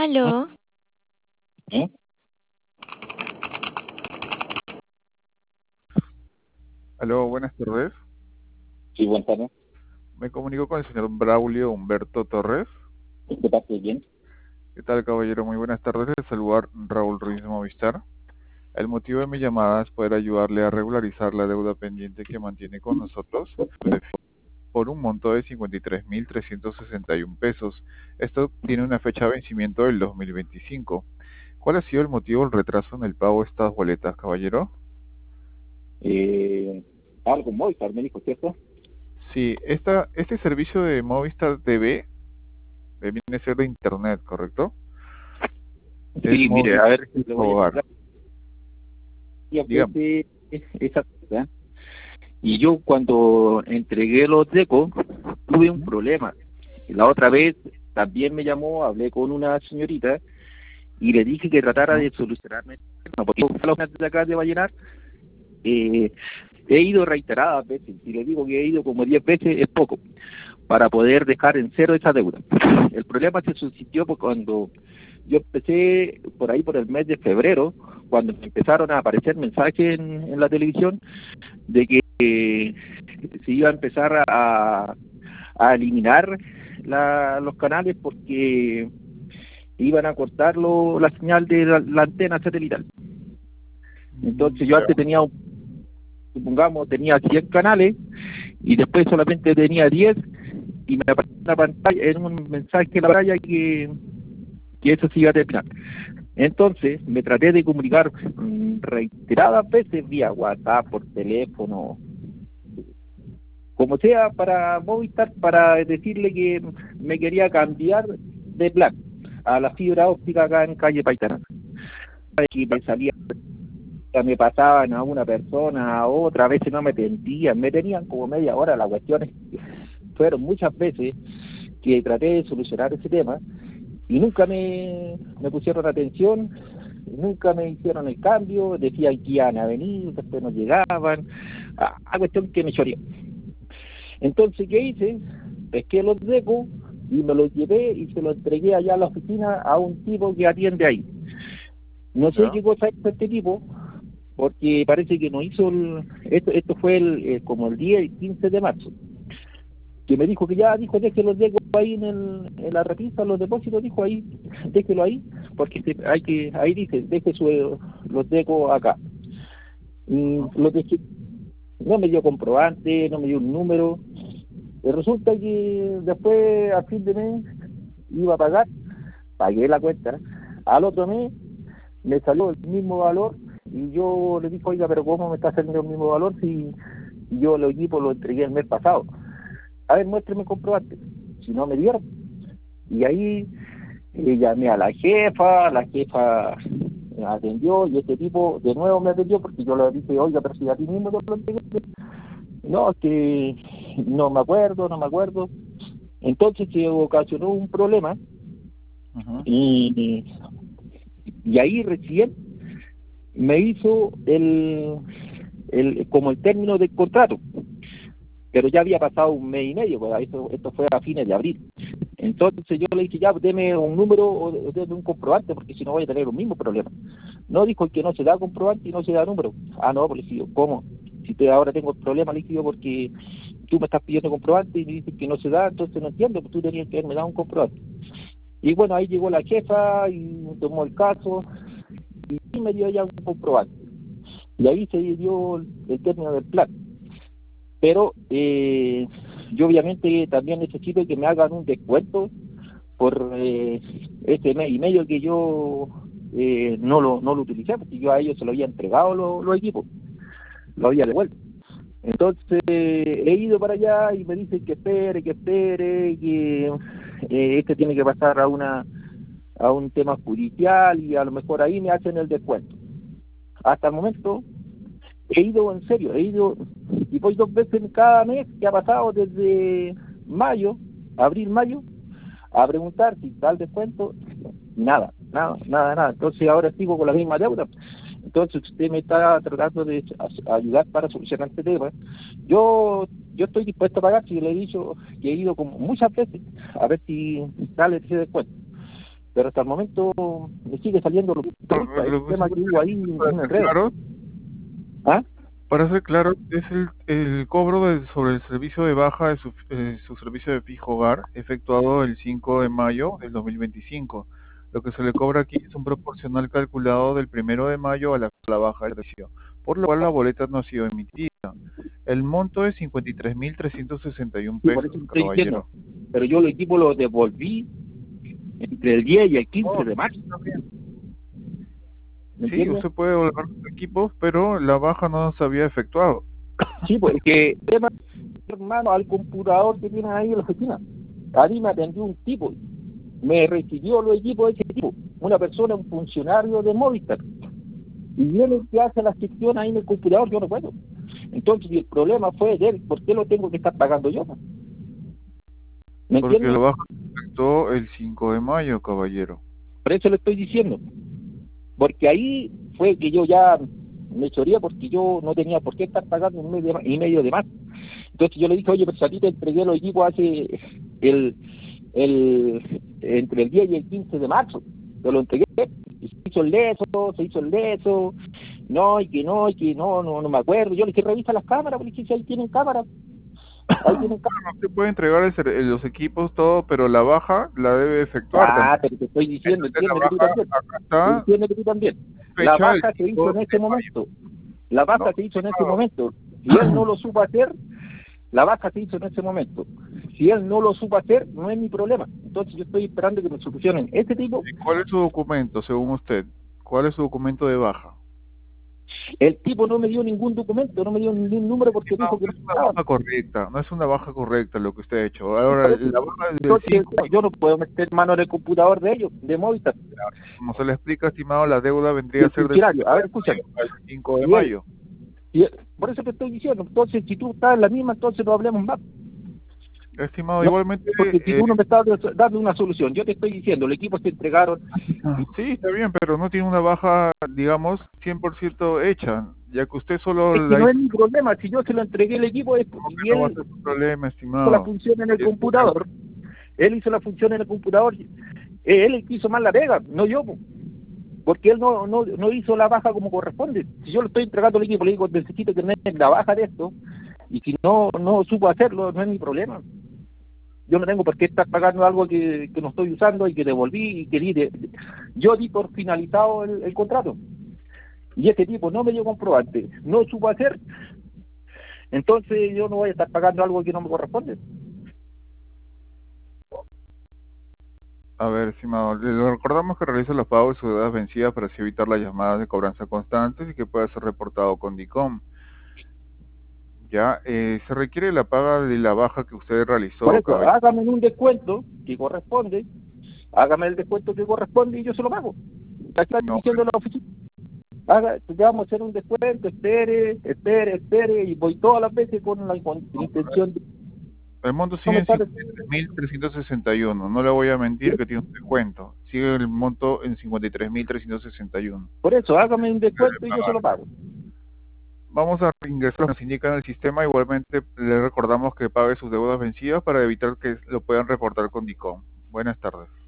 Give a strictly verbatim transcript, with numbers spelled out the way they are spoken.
Aló, ¿Eh? Aló, buenas tardes. Sí, buenas tardes. Me comunico con el señor Braulio Humberto Torres. ¿De parte de quién? ¿Qué tal, caballero? Muy buenas tardes. Le saludar Raúl Ruiz de Movistar. El motivo de mi llamada es poder ayudarle a regularizar la deuda pendiente que mantiene con nosotros por un monto de cincuenta y tres mil trescientos sesenta y uno pesos. Esto tiene una fecha de vencimiento del dos mil veinticinco. ¿Cuál ha sido el motivo del retraso en el pago de estas boletas, caballero? Eh, algo Movistar, me dijo, ¿cierto? Sí, esta, este servicio de Movistar T V eh, viene a ser de internet, ¿correcto? Es Sí, mire, a Movistar ver, le voy a Hogar. explicar. Y Dígame. ofrece esa cosa. Y yo cuando entregué los decos tuve un problema. La otra vez también me llamó, hablé con una señorita y le dije que tratara de solucionarme el problema, porque yo a los de acá de Vallenar eh, he ido reiteradas veces, si le digo que he ido como diez veces es poco, para poder dejar en cero esa deuda. El problema se suscitó por cuando yo empecé por ahí por el mes de febrero, cuando me empezaron a aparecer mensajes en, en la televisión de que eh, se iba a empezar a, a eliminar la, los canales porque iban a cortar lo, la señal de la, la antena satelital. Entonces yo Ya. antes tenía, supongamos, tenía cien canales y después solamente tenía diez y me apareció en la pantalla, en un mensaje en la pantalla que, que eso se iba a terminar. Entonces me traté de comunicar mm, reiteradas veces vía WhatsApp, por teléfono, como sea, para Movistar, para decirle que me quería cambiar de plan a la fibra óptica acá en calle Paitana. Y me salía, me pasaban a una persona, a otra, a veces no me atendían, me tenían como media hora. Las cuestiones fueron muchas veces que traté de solucionar ese tema y nunca me, me pusieron atención, nunca me hicieron el cambio, decían que iban a venir, después no llegaban, a, a cuestión que me choreó. Entonces, ¿qué hice? Pesqué los decos y me los llevé y se los entregué allá a la oficina a un tipo que atiende ahí. No sé Ya. qué cosa hizo este tipo, porque parece que no hizo el, esto, esto fue el, eh, como el día y quince de marzo, que me dijo que ya, dijo, deje los decos ahí en, el, en la repisa, los depósitos, dijo ahí, déjelo ahí, porque se, hay que, ahí dice, deje su, los decos acá. Y los dejé, no me dio comprobante, no me dio un número. Y resulta que después, a fin de mes, iba a pagar, pagué la cuenta. Al otro mes me salió el mismo valor y yo le dije, oiga, pero ¿cómo me está saliendo el mismo valor si yo los equipos los entregué el mes pasado? A ver, muéstreme el comprobante. Si no me dieron. Y ahí eh, llamé a la jefa, la jefa me atendió y este tipo de nuevo me atendió porque yo le dije, oiga, pero si a ti mismo te lo entregué. No, es que no me acuerdo, no me acuerdo. Entonces se ocasionó un problema Ujú. y, y ahí recién me hizo el, el como el término del contrato, pero ya había pasado un mes y medio, pues esto, esto fue a fines de abril. Entonces yo le dije, ya, deme un número o deme un comprobante, porque si no voy a tener el mismo problema. No, dijo que no se da comprobante y no se da número. Ah, no, pues le dije yo, ¿cómo? Si te, ahora tengo el problema, le dije yo, porque tú me estás pidiendo comprobante y me dices que no se da, entonces no entiendo, pues tú tenías que haberme dado un comprobante. Y bueno, ahí llegó la jefa y tomó el caso y me dio ya un comprobante. Y ahí se dio el, el término del plan. Pero eh, yo obviamente también necesito que me hagan un descuento por eh, este mes y medio que yo eh, no lo no lo utilicé, porque yo a ellos se lo había entregado los, los equipos, lo había devuelto. Entonces he ido para allá y me dicen que espere, que espere, que eh, este tiene que pasar a una a un tema judicial y a lo mejor ahí me hacen el descuento. Hasta el momento he ido en serio, he ido y voy dos veces cada mes que ha pasado desde mayo, abril, mayo, a preguntar si está el descuento, nada, nada, nada, nada. Entonces ahora sigo con la misma deuda. Entonces usted me está tratando de ayudar para solucionar este tema. Yo yo estoy dispuesto a pagar, si le he dicho que he ido como muchas veces a ver si sale ese descuento. pero hasta el momento me sigue saliendo lo mismo. Lo- El lo- tema que hubo ahí, para un ser enredo. claro, ¿Ah? para ser claro, es el, el cobro de- sobre el servicio de baja de su, eh, su servicio de fijo hogar efectuado el cinco de mayo del dos mil veinticinco. Lo que se le cobra aquí es un proporcional calculado del primero de mayo a la, a la baja del precio, por lo cual la boleta no ha sido emitida. El monto es cincuenta y tres mil trescientos sesenta y uno Sí, por pesos, eso te estoy diciendo. caballero. Pero yo el equipo lo devolví entre el diez y el quince No, de marzo. está bien. ¿Me Sí, entiendes? usted puede devolver los equipos, pero la baja no se había efectuado. Sí, porque el tema, hermano, al computador que tienen ahí en la oficina. A mí me atendió un tipo, me recibió los equipos de ese tipo, una persona, un funcionario de Movistar. Y viene el que hace la gestión ahí en el computador, yo no puedo. Entonces, si el problema fue de él, ¿por qué lo tengo que estar pagando yo? ¿Me Porque la entiendes? baja se efectuó el cinco de mayo, caballero. Por eso le estoy diciendo. Porque ahí fue que yo ya me choría porque yo no tenía por qué estar pagando un mes de ma- y medio de más. Entonces yo le dije, oye, pero si a ti te entregué los equipos hace el, el, entre el diez y el quince de marzo, te lo entregué, y se hizo el leso, se hizo el leso, no, y que no, y que no, no, no me acuerdo. Yo le dije, revisa las cámaras, porque dije, si ahí tienen cámaras, ahí tienen cámaras. No se puede entregar el ser- eh, los equipos, todo, pero la baja la debe efectuar Ah, también. pero te estoy diciendo, Entonces la entiende que tú baja, también, acá está, entiende que tú también. La fecha el baja se hizo cinco en de ese mayo. momento. La No, baja se hizo en ese momento. Si él no lo supo hacer, la baja se hizo en ese momento. Si él no lo supo hacer, no es mi problema. Entonces yo estoy esperando que me solucionen este tipo. ¿y cuál es su documento, según usted? ¿Cuál es su documento de baja? El tipo no me dio ningún documento, no me dio ningún número porque No, dijo que no no es una estaba. baja correcta, no es una baja correcta lo que usted ha hecho. Ahora, la baja del Entonces cinco, yo no puedo meter mano en el computador de ellos, de Movistar. como se le explica, estimado, la deuda Y vendría a el ser del funcionario, a primero ver, de escúchame. mayo al cinco de Y él, mayo. y él- por eso te estoy diciendo, entonces si tú estás en la misma, entonces no hablemos más. Estimado, No, igualmente, porque si eh, tú no me estás dando una solución, yo te estoy diciendo, el equipo se entregaron. sí, está bien, pero no tiene una baja, digamos, cien por ciento hecha, ya que usted solo Es que la no hizo, es mi problema, si yo se lo entregué el equipo es- como y que no va a él ser su problema, hizo la estimado. función en el Es- computador, él hizo la función en el computador, eh, él el que hizo mal la pega, no yo, po, porque él no, no, no hizo la baja como corresponde. Si yo le estoy entregando el equipo, le digo, necesito tener la baja de esto, y si no no supo hacerlo, no es mi problema. Yo no tengo por qué estar pagando algo que, que no estoy usando y que devolví y que di de- de- yo di por finalizado el, el contrato. Y este tipo no me dio comprobante, no supo hacer, entonces yo no voy a estar pagando algo que no me corresponde. A ver, estimado, le recordamos que realiza los pagos de sus deudas vencidas para así evitar las llamadas de cobranza constantes y que pueda ser reportado con DICOM. Ya, eh, se requiere la paga de la baja que usted Por realizó, eso, caballero. hágame un descuento que corresponde, hágame el descuento que corresponde y yo se lo pago. Está No, diciendo en la oficina, haga, te vamos a hacer un descuento, espere, espere, espere, y voy todas las veces con la, con la intención de el monto no sigue me en sale. cincuenta y tres mil trescientos sesenta y uno, no le voy a mentir que tiene un descuento. Sigue el monto en cincuenta y tres mil trescientos sesenta y uno. Por eso, hágame un Debe descuento y yo se pagar. lo pago. Vamos a ingresar lo que nos indica en el sistema. Igualmente le recordamos que pague sus deudas vencidas para evitar que lo puedan reportar con DICOM. Buenas tardes.